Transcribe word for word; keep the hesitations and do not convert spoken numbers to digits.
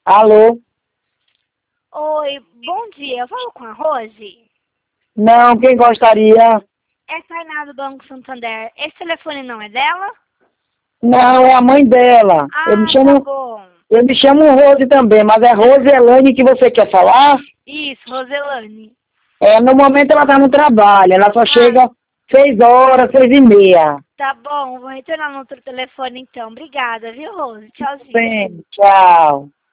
Alô? Oi, bom dia. Eu falo com a Rose? Não, quem gostaria? É Tainá do Banco Santander. Esse telefone não é dela? Não, é a mãe dela. Eu me Ah, tá chamo, bom. eu me chamo Rose também, mas é Rose Elane que você quer falar? Isso, Roselane. É, no momento ela está no trabalho, ela só Ah, chega seis horas, seis e meia. tá bom. Vou retornar no outro telefone então. Obrigada, viu, Rose? Tchauzinho. Bem, tchau.